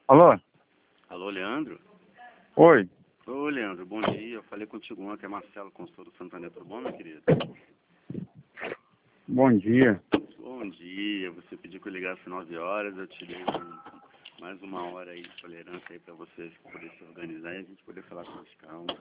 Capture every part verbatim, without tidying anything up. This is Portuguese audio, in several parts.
Alô? Alô, Leandro? Oi. Ô, Leandro, bom dia. Eu falei contigo ontem, é Marcelo, consultor do Santander. Tudo bom, meu querido? Bom dia. Bom dia. Você pediu que eu ligasse nove horas, eu te dei um, mais uma hora aí de tolerância aí pra você poder se organizar e a gente poder falar com mais calma.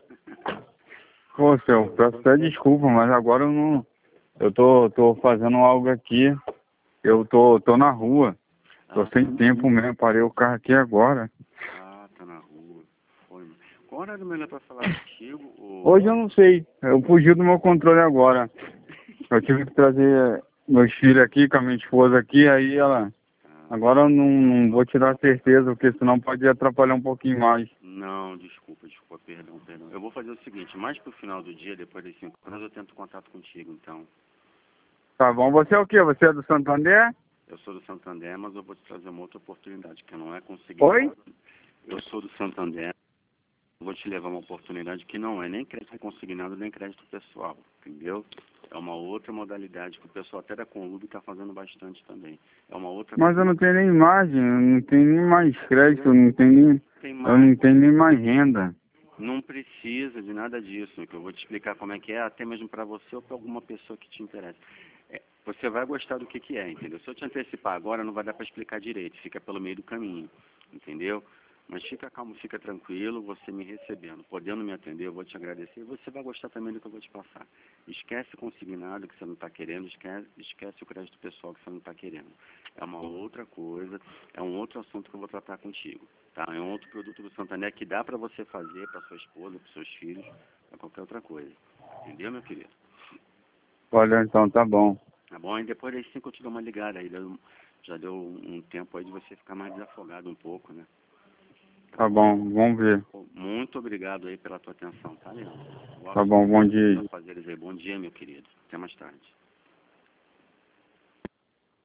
Pô, seu, peço até desculpa, mas agora eu não... Eu tô, tô fazendo algo aqui. Eu tô, tô na rua. Tô Ah, sem tá. tempo mesmo. Parei o carro aqui agora. Ah, tá na rua. Foi, mano. Qual horário melhor pra falar contigo? Ou... Hoje eu não sei. Eu fugi do meu controle agora. Eu tive que trazer meus filhos aqui com a minha esposa aqui, aí ela... Ah, Agora eu não, não vou tirar certeza, porque senão pode atrapalhar um pouquinho mais. não, desculpa, desculpa, perdão, perdão. Eu vou fazer o seguinte, mais pro final do dia, depois das cinco horas, eu tento contato contigo, então. Tá bom. Você é o quê? Você é do Santander? Eu sou do Santander, mas eu vou te trazer uma outra oportunidade, que não é conseguir. Oi? Eu sou do Santander, vou te levar uma oportunidade que não é nem crédito consignado, nem crédito pessoal, entendeu? É uma outra modalidade que o pessoal até da Conlub está fazendo bastante também. É uma outra Mas eu coisa. não tenho nem imagem, eu não tenho nem mais crédito, eu não tenho nem... Tem Eu mais, não tenho nem mais renda. não precisa de nada disso, que eu vou te explicar como é que é, até mesmo para você ou para alguma pessoa que te interessa. É, você vai gostar do que, que é, entendeu? Se eu te antecipar agora, não vai dar para explicar direito, fica pelo meio do caminho, entendeu? Mas fica calmo, fica tranquilo, você me recebendo, podendo me atender, eu vou te agradecer e você vai gostar também do que eu vou te passar. Esquece o consignado que você não está querendo, esquece, esquece o crédito pessoal que você não está querendo. É uma outra coisa, é um outro assunto que eu vou tratar contigo, tá? É um outro produto do Santander que dá para você fazer para sua esposa, para seus filhos, para qualquer outra coisa. Entendeu, meu querido? Olha, então, tá bom. Tá bom? E depois das cinco eu te dou uma ligada aí, deu- já deu um tempo aí de você ficar mais desafogado um pouco, né? Tá bom, vamos ver. Pô, muito obrigado aí pela tua atenção, tá, Leandro? Boa Tá bom, sorte bom nos dia. afazeres aí. Bom dia, meu querido. Até mais tarde.